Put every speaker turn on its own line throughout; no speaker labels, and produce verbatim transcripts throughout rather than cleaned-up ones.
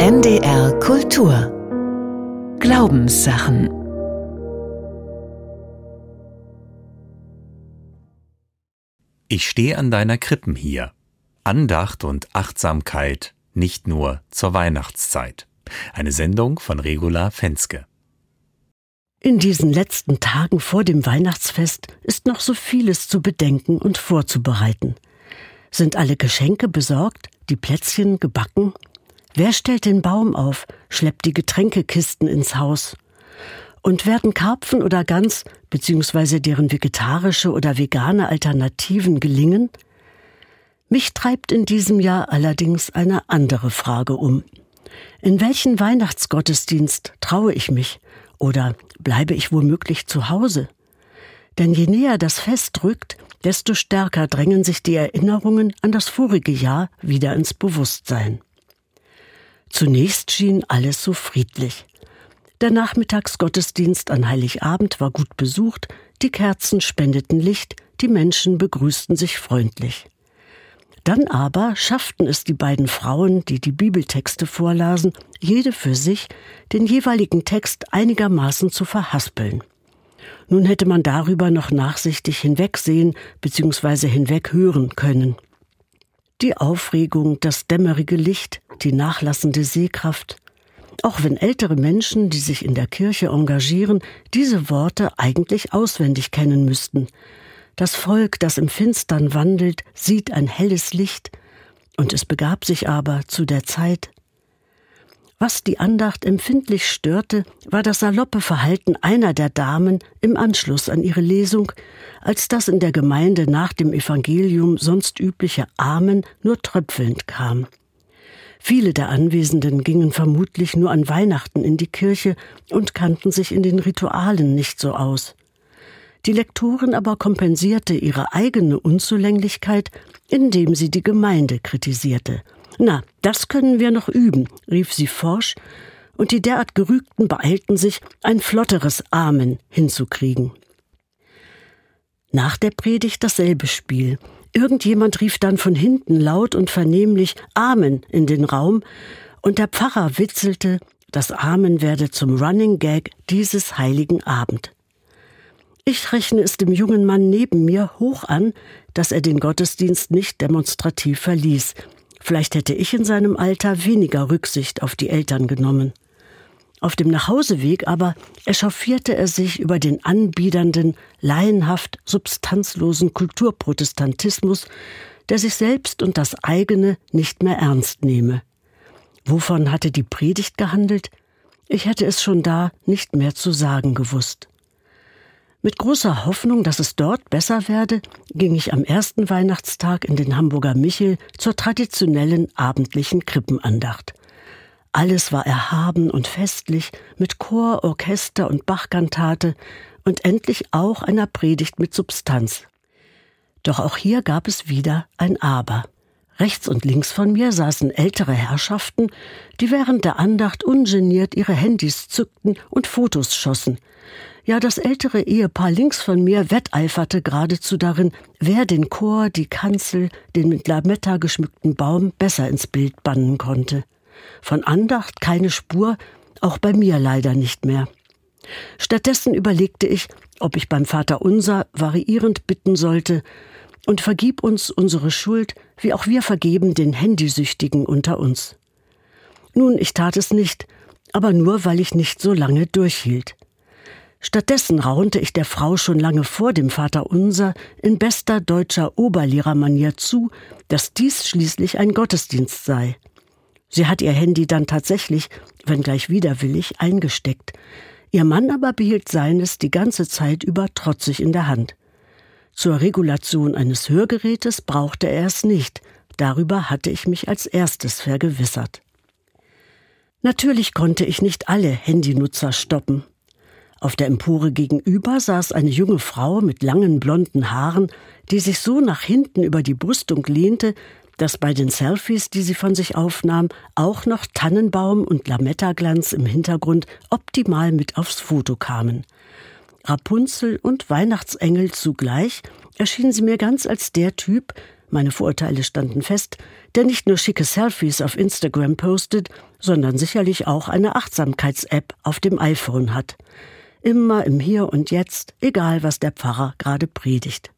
N D R Kultur Glaubenssachen.
Ich stehe an deiner Krippen hier. Andacht und Achtsamkeit nicht nur zur Weihnachtszeit. Eine Sendung von Regula Fenske.
In diesen letzten Tagen vor dem Weihnachtsfest ist noch so vieles zu bedenken und vorzubereiten. Sind alle Geschenke besorgt, die Plätzchen gebacken? Wer stellt den Baum auf, schleppt die Getränkekisten ins Haus? Und werden Karpfen oder Gans bzw. deren vegetarische oder vegane Alternativen gelingen? Mich treibt in diesem Jahr allerdings eine andere Frage um. In welchen Weihnachtsgottesdienst traue ich mich? Oder bleibe ich womöglich zu Hause? Denn je näher das Fest rückt, desto stärker drängen sich die Erinnerungen an das vorige Jahr wieder ins Bewusstsein. Zunächst schien alles so friedlich. Der Nachmittagsgottesdienst an Heiligabend war gut besucht, die Kerzen spendeten Licht, die Menschen begrüßten sich freundlich. Dann aber schafften es die beiden Frauen, die die Bibeltexte vorlasen, jede für sich, den jeweiligen Text einigermaßen zu verhaspeln. Nun hätte man darüber noch nachsichtig hinwegsehen bzw. hinweghören können. Die Aufregung, das dämmerige Licht, die nachlassende Sehkraft. Auch wenn ältere Menschen, die sich in der Kirche engagieren, diese Worte eigentlich auswendig kennen müssten. Das Volk, das im Finstern wandelt, sieht ein helles Licht, und es begab sich aber zu der Zeit. Was die Andacht empfindlich störte, war das saloppe Verhalten einer der Damen im Anschluss an ihre Lesung, als das in der Gemeinde nach dem Evangelium sonst übliche Amen nur tröpfelnd kam. Viele der Anwesenden gingen vermutlich nur an Weihnachten in die Kirche und kannten sich in den Ritualen nicht so aus. Die Lektorin aber kompensierte ihre eigene Unzulänglichkeit, indem sie die Gemeinde kritisierte. »Na, das können wir noch üben«, rief sie forsch, und die derart Gerügten beeilten sich, ein flotteres Amen hinzukriegen. Nach der Predigt dasselbe Spiel. Irgendjemand rief dann von hinten laut und vernehmlich »Amen« in den Raum, und der Pfarrer witzelte, das Amen werde zum Running Gag dieses heiligen Abend. Ich rechne es dem jungen Mann neben mir hoch an, dass er den Gottesdienst nicht demonstrativ verließ. Vielleicht hätte ich in seinem Alter weniger Rücksicht auf die Eltern genommen. Auf dem Nachhauseweg aber echauffierte er sich über den anbiedernden, laienhaft substanzlosen Kulturprotestantismus, der sich selbst und das eigene nicht mehr ernst nehme. Wovon hatte die Predigt gehandelt? Ich hätte es schon da nicht mehr zu sagen gewusst. Mit großer Hoffnung, dass es dort besser werde, ging ich am ersten Weihnachtstag in den Hamburger Michel zur traditionellen abendlichen Krippenandacht. Alles war erhaben und festlich, mit Chor, Orchester und Bachkantate und endlich auch einer Predigt mit Substanz. Doch auch hier gab es wieder ein Aber. Rechts und links von mir saßen ältere Herrschaften, die während der Andacht ungeniert ihre Handys zückten und Fotos schossen. Ja, das ältere Ehepaar links von mir wetteiferte geradezu darin, wer den Chor, die Kanzel, den mit Lametta geschmückten Baum besser ins Bild bannen konnte. Von Andacht keine Spur, auch bei mir leider nicht mehr. Stattdessen überlegte ich, ob ich beim Vaterunser variierend bitten sollte: Und vergib uns unsere Schuld, wie auch wir vergeben den Handysüchtigen unter uns. Nun, ich tat es nicht, aber nur, weil ich nicht so lange durchhielt. Stattdessen raunte ich der Frau schon lange vor dem Vaterunser in bester deutscher Oberlehrermanier zu, dass dies schließlich ein Gottesdienst sei. Sie hat ihr Handy dann tatsächlich, wenngleich widerwillig, eingesteckt. Ihr Mann aber behielt seines die ganze Zeit über trotzig in der Hand. Zur Regulation eines Hörgerätes brauchte er es nicht. Darüber hatte ich mich als erstes vergewissert. Natürlich konnte ich nicht alle Handynutzer stoppen. Auf der Empore gegenüber saß eine junge Frau mit langen blonden Haaren, die sich so nach hinten über die Brüstung lehnte, dass bei den Selfies, die sie von sich aufnahm, auch noch Tannenbaum und Lametta-Glanz im Hintergrund optimal mit aufs Foto kamen. Rapunzel und Weihnachtsengel zugleich erschien sie mir ganz als der Typ, meine Vorurteile standen fest, der nicht nur schicke Selfies auf Instagram postet, sondern sicherlich auch eine Achtsamkeits-App auf dem iPhone hat. Immer im Hier und Jetzt, egal was der Pfarrer gerade predigt.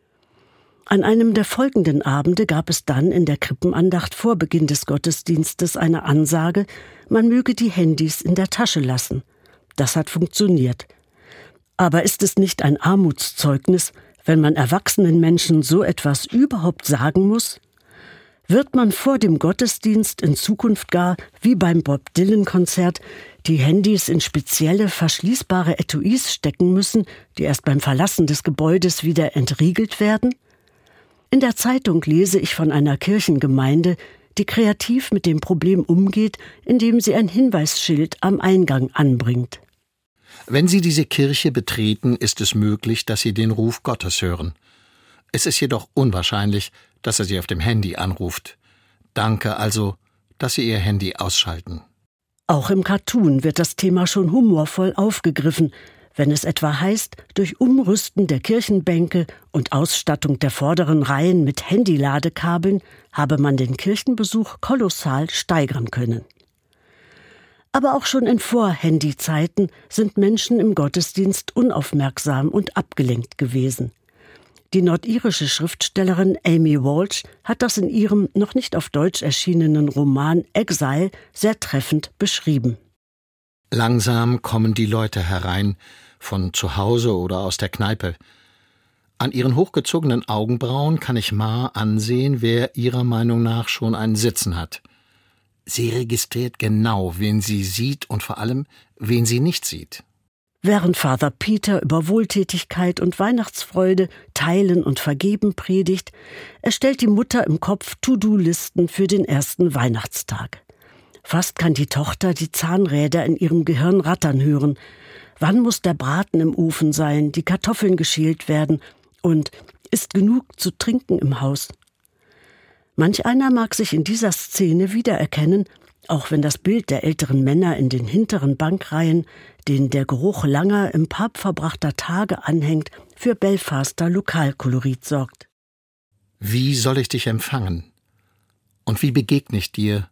An einem der folgenden Abende gab es dann in der Krippenandacht vor Beginn des Gottesdienstes eine Ansage, man möge die Handys in der Tasche lassen. Das hat funktioniert. Aber ist es nicht ein Armutszeugnis, wenn man erwachsenen Menschen so etwas überhaupt sagen muss? Wird man vor dem Gottesdienst in Zukunft gar, wie beim Bob-Dylan-Konzert, die Handys in spezielle verschließbare Etuis stecken müssen, die erst beim Verlassen des Gebäudes wieder entriegelt werden? In der Zeitung lese ich von einer Kirchengemeinde, die kreativ mit dem Problem umgeht, indem sie ein Hinweisschild am Eingang anbringt.
Wenn Sie diese Kirche betreten, ist es möglich, dass Sie den Ruf Gottes hören. Es ist jedoch unwahrscheinlich, dass er Sie auf dem Handy anruft. Danke also, dass Sie Ihr Handy ausschalten.
Auch im Cartoon wird das Thema schon humorvoll aufgegriffen, wenn es etwa heißt, durch Umrüsten der Kirchenbänke und Ausstattung der vorderen Reihen mit Handyladekabeln habe man den Kirchenbesuch kolossal steigern können. Aber auch schon in Vor-Handy-Zeiten sind Menschen im Gottesdienst unaufmerksam und abgelenkt gewesen. Die nordirische Schriftstellerin Amy Walsh hat das in ihrem noch nicht auf Deutsch erschienenen Roman Exile sehr treffend beschrieben.
Langsam kommen die Leute herein, von zu Hause oder aus der Kneipe. An ihren hochgezogenen Augenbrauen kann ich Ma ansehen, wer ihrer Meinung nach schon ein Sitzen hat. Sie registriert genau, wen sie sieht und vor allem, wen sie nicht sieht.
Während Father Peter über Wohltätigkeit und Weihnachtsfreude, Teilen und Vergeben predigt, erstellt die Mutter im Kopf To-Do-Listen für den ersten Weihnachtstag. Fast kann die Tochter die Zahnräder in ihrem Gehirn rattern hören. Wann muss der Braten im Ofen sein, die Kartoffeln geschält werden und ist genug zu trinken im Haus? Manch einer mag sich in dieser Szene wiedererkennen, auch wenn das Bild der älteren Männer in den hinteren Bankreihen, denen der Geruch langer im Pub verbrachter Tage anhängt, für Belfaster Lokalkolorit sorgt.
Wie soll ich dich empfangen? Und wie begegne ich dir?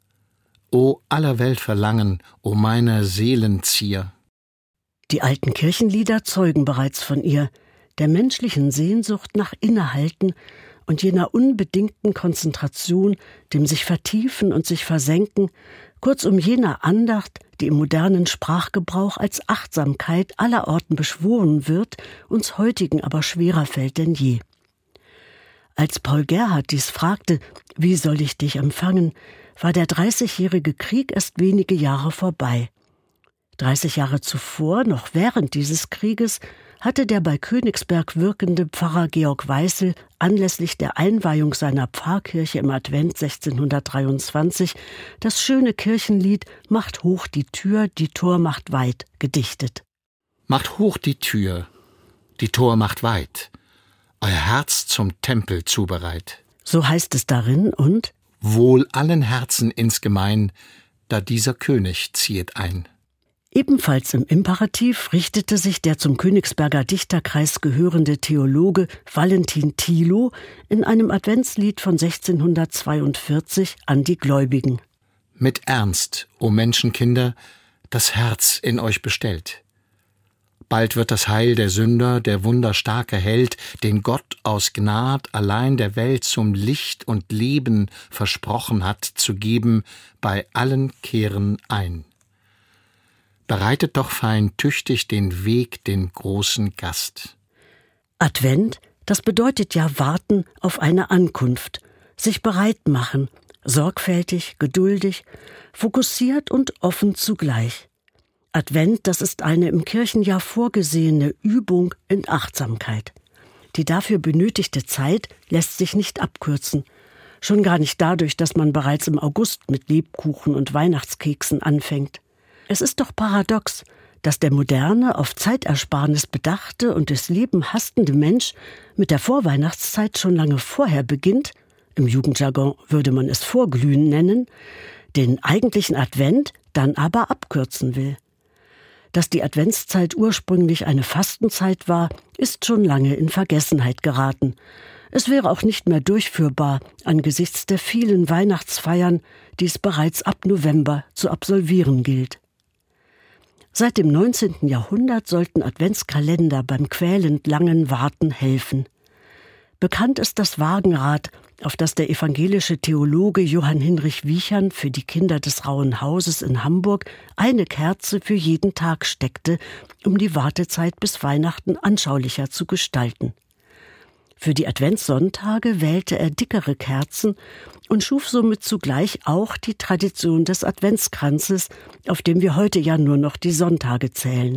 O aller Welt Verlangen, o meiner Seelenzier.
Die alten Kirchenlieder zeugen bereits von ihr, der menschlichen Sehnsucht nach Innehalten und jener unbedingten Konzentration, dem sich vertiefen und sich versenken, kurzum jener Andacht, die im modernen Sprachgebrauch als Achtsamkeit allerorten beschworen wird, uns heutigen aber schwerer fällt denn je. Als Paul Gerhardt dies fragte, wie soll ich dich empfangen, war der dreißigjährige Krieg erst wenige Jahre vorbei. Dreißig Jahre zuvor, noch während dieses Krieges, hatte der bei Königsberg wirkende Pfarrer Georg Weißel anlässlich der Einweihung seiner Pfarrkirche im Advent sechzehnhundertdreiundzwanzig das schöne Kirchenlied »Macht hoch die Tür, die Tor macht weit« gedichtet.
Macht hoch die Tür, die Tor macht weit, euer Herz zum Tempel zubereit.
So heißt es darin und
Wohl allen Herzen insgemein, da dieser König ziehet ein.
Ebenfalls im Imperativ richtete sich der zum Königsberger Dichterkreis gehörende Theologe Valentin Thilo in einem Adventslied von sechzehnhundertzweiundvierzig an die Gläubigen.
Mit Ernst, o Menschenkinder, das Herz in euch bestellt. Bald wird das Heil der Sünder, der wunderstarke Held, den Gott aus Gnad allein der Welt zum Licht und Leben versprochen hat, zu geben, bei allen kehren ein. Bereitet doch fein tüchtig den Weg, den großen Gast.
Advent, das bedeutet ja warten auf eine Ankunft, sich bereit machen, sorgfältig, geduldig, fokussiert und offen zugleich. Advent, das ist eine im Kirchenjahr vorgesehene Übung in Achtsamkeit. Die dafür benötigte Zeit lässt sich nicht abkürzen, schon gar nicht dadurch, dass man bereits im August mit Lebkuchen und Weihnachtskeksen anfängt. Es ist doch paradox, dass der moderne, auf Zeitersparnis bedachte und das Leben hastende Mensch mit der Vorweihnachtszeit schon lange vorher beginnt, im Jugendjargon würde man es Vorglühen nennen, den eigentlichen Advent dann aber abkürzen will. Dass die Adventszeit ursprünglich eine Fastenzeit war, ist schon lange in Vergessenheit geraten. Es wäre auch nicht mehr durchführbar angesichts der vielen Weihnachtsfeiern, die es bereits ab November zu absolvieren gilt. Seit dem neunzehnten Jahrhundert sollten Adventskalender beim quälend langen Warten helfen. Bekannt ist das Wagenrad, auf das der evangelische Theologe Johann Hinrich Wiechern für die Kinder des Rauen Hauses in Hamburg eine Kerze für jeden Tag steckte, um die Wartezeit bis Weihnachten anschaulicher zu gestalten. Für die Adventssonntage wählte er dickere Kerzen und schuf somit zugleich auch die Tradition des Adventskranzes, auf dem wir heute ja nur noch die Sonntage zählen.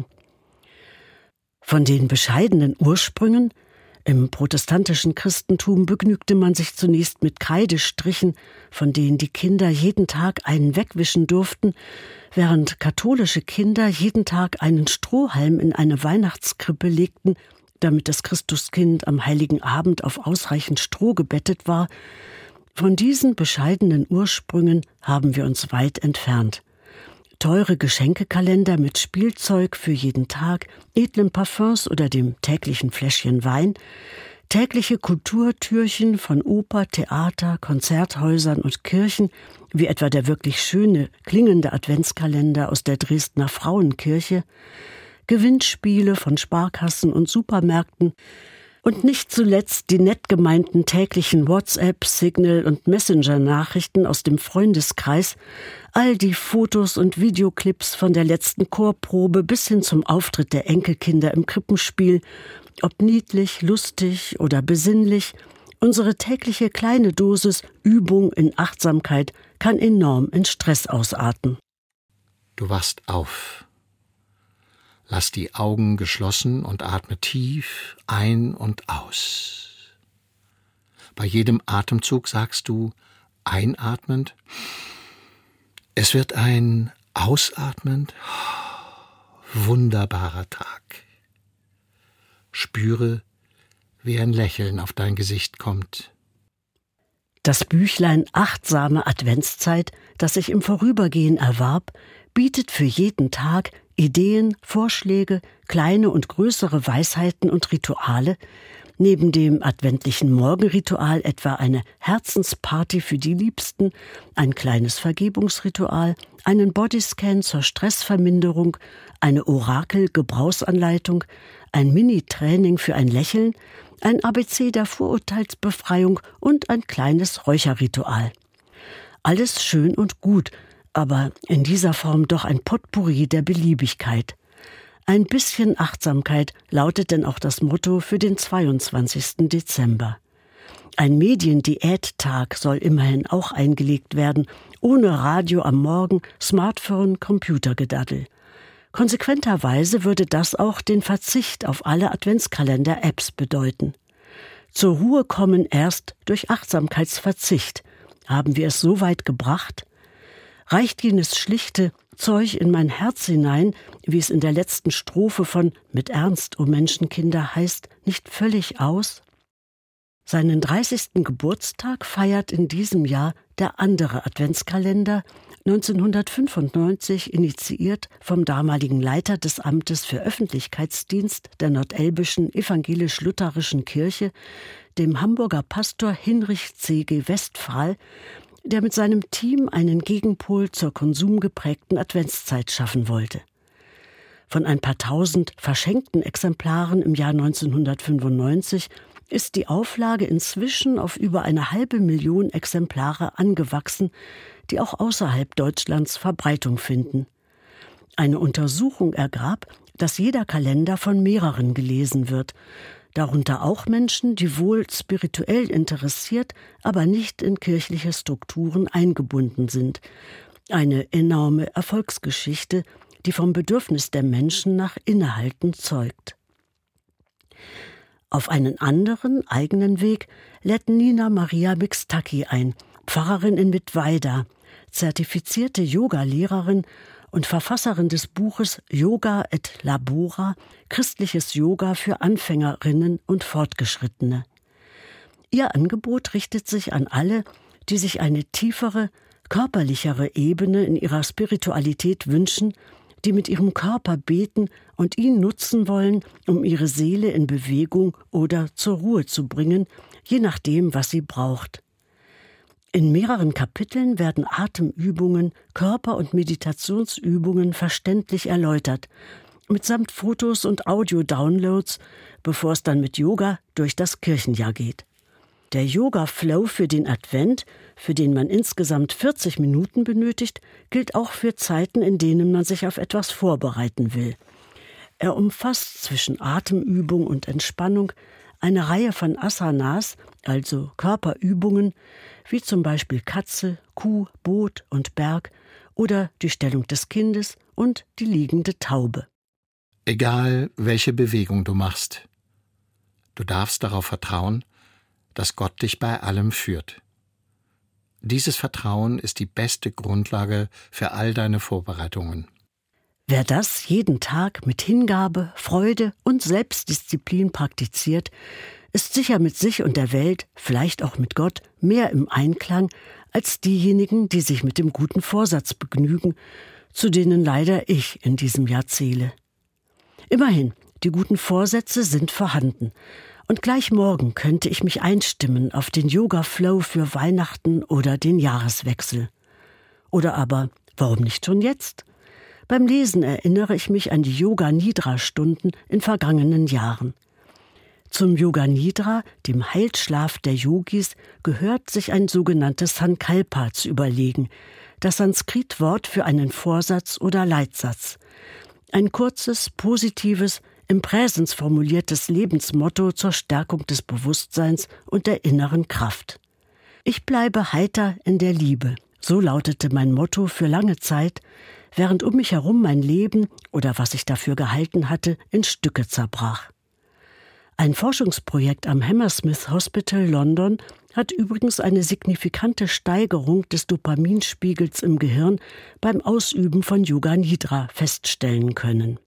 Von den bescheidenen Ursprüngen – im protestantischen Christentum begnügte man sich zunächst mit Kreidestrichen, von denen die Kinder jeden Tag einen wegwischen durften, während katholische Kinder jeden Tag einen Strohhalm in eine Weihnachtskrippe legten, damit das Christuskind am Heiligen Abend auf ausreichend Stroh gebettet war. Von diesen bescheidenen Ursprüngen haben wir uns weit entfernt. Teure Geschenkekalender mit Spielzeug für jeden Tag, edlen Parfums oder dem täglichen Fläschchen Wein, tägliche Kulturtürchen von Oper, Theater, Konzerthäusern und Kirchen, wie etwa der wirklich schöne, klingende Adventskalender aus der Dresdner Frauenkirche, Gewinnspiele von Sparkassen und Supermärkten und nicht zuletzt die nett gemeinten täglichen WhatsApp, Signal- und Messenger-Nachrichten aus dem Freundeskreis, all die Fotos und Videoclips von der letzten Chorprobe bis hin zum Auftritt der Enkelkinder im Krippenspiel, ob niedlich, lustig oder besinnlich, unsere tägliche kleine Dosis Übung in Achtsamkeit kann enorm in Stress ausarten.
Du wachst auf. Lass die Augen geschlossen und atme tief ein und aus. Bei jedem Atemzug sagst du einatmend, es wird ein ausatmend, wunderbarer Tag. Spüre, wie ein Lächeln auf dein Gesicht kommt.
Das Büchlein Achtsame Adventszeit, das ich im Vorübergehen erwarb, bietet für jeden Tag Ideen, Vorschläge, kleine und größere Weisheiten und Rituale, neben dem adventlichen Morgenritual etwa eine Herzensparty für die Liebsten, ein kleines Vergebungsritual, einen Bodyscan zur Stressverminderung, eine Orakel-Gebrauchsanleitung, ein Mini-Training für ein Lächeln, ein A B C der Vorurteilsbefreiung und ein kleines Räucherritual. Alles schön und gut, aber in dieser Form doch ein Potpourri der Beliebigkeit. Ein bisschen Achtsamkeit lautet denn auch das Motto für den zweiundzwanzigsten Dezember. Ein Mediendiättag soll immerhin auch eingelegt werden, ohne Radio am Morgen, Smartphone, Computergedaddel. Konsequenterweise würde das auch den Verzicht auf alle Adventskalender-Apps bedeuten. Zur Ruhe kommen erst durch Achtsamkeitsverzicht. Haben wir es so weit gebracht? Reicht jenes schlichte Zeug in mein Herz hinein, wie es in der letzten Strophe von »Mit Ernst, o Menschenkinder« heißt, nicht völlig aus? Seinen dreißigsten Geburtstag feiert in diesem Jahr der andere Adventskalender, neunzehnhundertfünfundneunzig initiiert vom damaligen Leiter des Amtes für Öffentlichkeitsdienst der Nordelbischen Evangelisch-Lutherischen Kirche, dem Hamburger Pastor Hinrich C G Westphal, der mit seinem Team einen Gegenpol zur konsumgeprägten Adventszeit schaffen wollte. Von ein paar tausend verschenkten Exemplaren im Jahr neunzehnhundertfünfundneunzig ist die Auflage inzwischen auf über eine halbe Million Exemplare angewachsen, die auch außerhalb Deutschlands Verbreitung finden. Eine Untersuchung ergab, dass jeder Kalender von mehreren gelesen wird, darunter auch Menschen, die wohl spirituell interessiert, aber nicht in kirchliche Strukturen eingebunden sind. Eine enorme Erfolgsgeschichte, die vom Bedürfnis der Menschen nach Innehalten zeugt. Auf einen anderen, eigenen Weg lädt Nina Maria Mixtaki ein, Pfarrerin in Mittweida, zertifizierte Yoga-Lehrerin und Verfasserin des Buches Yoga et Labora, christliches Yoga für Anfängerinnen und Fortgeschrittene. Ihr Angebot richtet sich an alle, die sich eine tiefere, körperlichere Ebene in ihrer Spiritualität wünschen, die mit ihrem Körper beten und ihn nutzen wollen, um ihre Seele in Bewegung oder zur Ruhe zu bringen, je nachdem, was sie braucht. In mehreren Kapiteln werden Atemübungen, Körper- und Meditationsübungen verständlich erläutert, mitsamt Fotos und Audio-Downloads, bevor es dann mit Yoga durch das Kirchenjahr geht. Der Yoga-Flow für den Advent, für den man insgesamt vierzig Minuten benötigt, gilt auch für Zeiten, in denen man sich auf etwas vorbereiten will. Er umfasst zwischen Atemübung und Entspannung eine Reihe von Asanas, also Körperübungen, wie zum Beispiel Katze, Kuh, Boot und Berg oder die Stellung des Kindes und die liegende Taube.
Egal, welche Bewegung du machst, du darfst darauf vertrauen, dass Gott dich bei allem führt. Dieses Vertrauen ist die beste Grundlage für all deine Vorbereitungen.
Wer das jeden Tag mit Hingabe, Freude und Selbstdisziplin praktiziert, ist sicher mit sich und der Welt, vielleicht auch mit Gott, mehr im Einklang als diejenigen, die sich mit dem guten Vorsatz begnügen, zu denen leider ich in diesem Jahr zähle. Immerhin, die guten Vorsätze sind vorhanden. Und gleich morgen könnte ich mich einstimmen auf den Yoga-Flow für Weihnachten oder den Jahreswechsel. Oder aber, warum nicht schon jetzt? Beim Lesen erinnere ich mich an die Yoga-Nidra-Stunden in vergangenen Jahren. Zum Yoga-Nidra, dem Heilschlaf der Yogis, gehört, sich ein sogenanntes Sankalpa zu überlegen, das Sanskritwort für einen Vorsatz oder Leitsatz. Ein kurzes, positives, im Präsens formuliertes Lebensmotto zur Stärkung des Bewusstseins und der inneren Kraft. Ich bleibe heiter in der Liebe, so lautete mein Motto für lange Zeit, während um mich herum mein Leben oder was ich dafür gehalten hatte, in Stücke zerbrach. Ein Forschungsprojekt am Hammersmith Hospital London hat übrigens eine signifikante Steigerung des Dopaminspiegels im Gehirn beim Ausüben von Yoga Nidra feststellen können.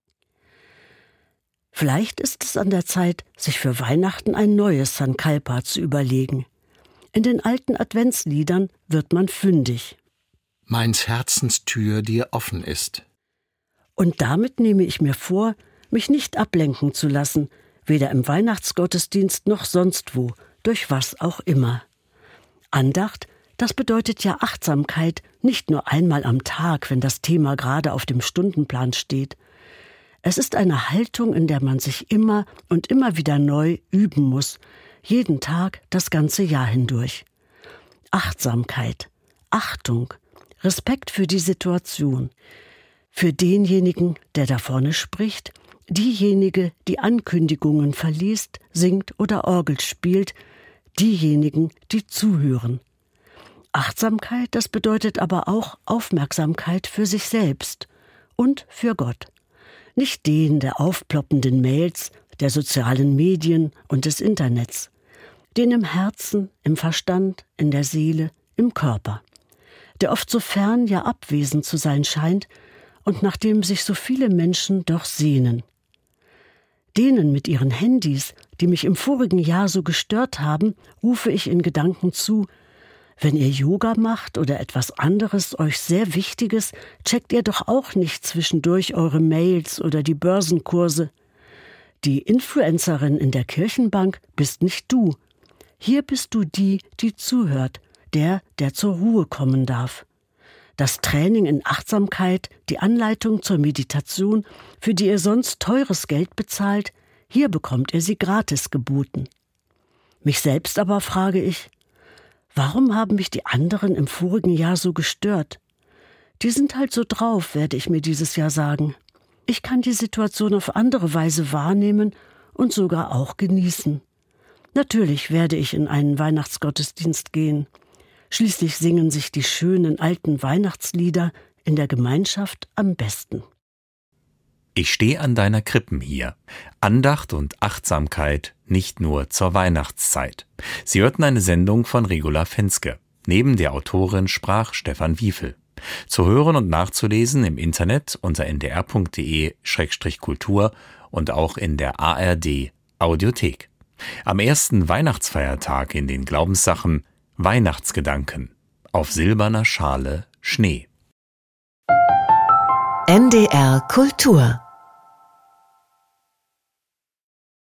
Vielleicht ist es an der Zeit, sich für Weihnachten ein neues Sankalpa zu überlegen. In den alten Adventsliedern wird man fündig.
Meins Herzens Tür dir offen ist.
Und damit nehme ich mir vor, mich nicht ablenken zu lassen, weder im Weihnachtsgottesdienst noch sonst wo, durch was auch immer. Andacht, das bedeutet ja Achtsamkeit, nicht nur einmal am Tag, wenn das Thema gerade auf dem Stundenplan steht. Es ist eine Haltung, in der man sich immer und immer wieder neu üben muss, jeden Tag das ganze Jahr hindurch. Achtsamkeit, Achtung, Respekt für die Situation, für denjenigen, der da vorne spricht, diejenige, die Ankündigungen verliest, singt oder Orgel spielt, diejenigen, die zuhören. Achtsamkeit, das bedeutet aber auch Aufmerksamkeit für sich selbst und für Gott. Nicht den der aufploppenden Mails, der sozialen Medien und des Internets. Den im Herzen, im Verstand, in der Seele, im Körper. Der oft so fern, ja abwesend zu sein scheint und nach dem sich so viele Menschen doch sehnen. Denen mit ihren Handys, die mich im vorigen Jahr so gestört haben, rufe ich in Gedanken zu: Wenn ihr Yoga macht oder etwas anderes, euch sehr Wichtiges, checkt ihr doch auch nicht zwischendurch eure Mails oder die Börsenkurse. Die Influencerin in der Kirchenbank bist nicht du. Hier bist du die, die zuhört, der, der zur Ruhe kommen darf. Das Training in Achtsamkeit, die Anleitung zur Meditation, für die ihr sonst teures Geld bezahlt, hier bekommt ihr sie gratis geboten. Mich selbst aber frage ich: Warum haben mich die anderen im vorigen Jahr so gestört? Die sind halt so drauf, werde ich mir dieses Jahr sagen. Ich kann die Situation auf andere Weise wahrnehmen und sogar auch genießen. Natürlich werde ich in einen Weihnachtsgottesdienst gehen. Schließlich singen sich die schönen alten Weihnachtslieder in der Gemeinschaft am besten.
Ich stehe an deiner Krippen hier. Andacht und Achtsamkeit nicht nur zur Weihnachtszeit. Sie hörten eine Sendung von Regula Fenske. Neben der Autorin sprach Stefan Wiefel. Zu hören und nachzulesen im Internet unter n d r punkt d e Schrägstrich kultur und auch in der A R D Audiothek. Am ersten Weihnachtsfeiertag in den Glaubenssachen Weihnachtsgedanken. Auf silberner Schale Schnee.
N D R Kultur